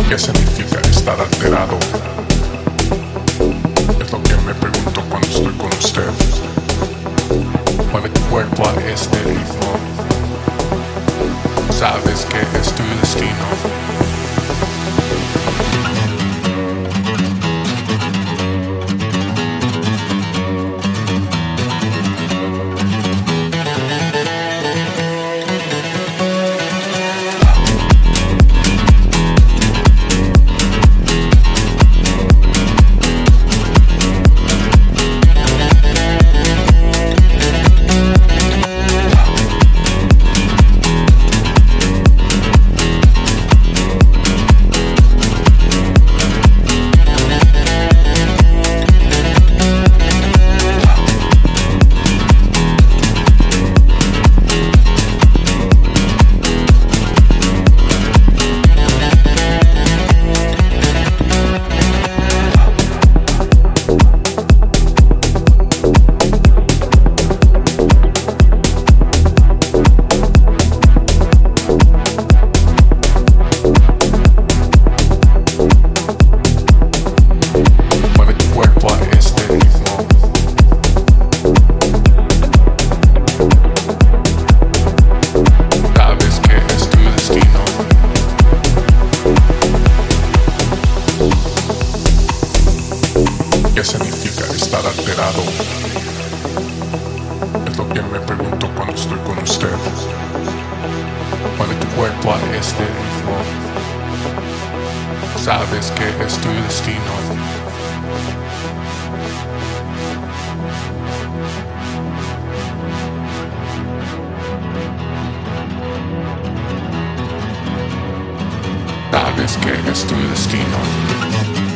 ¿Qué significa estar alterado? Es lo que me pregunto cuando estoy con usted. Mueve tu cuerpo a este ritmo. Sabes que es tu destino. ¿Qué significa estar alterado? Es lo que me pregunto cuando estoy con usted. Mueve tu cuerpo a este ritmo. Sabes que es tu destino. Sabes que es tu destino.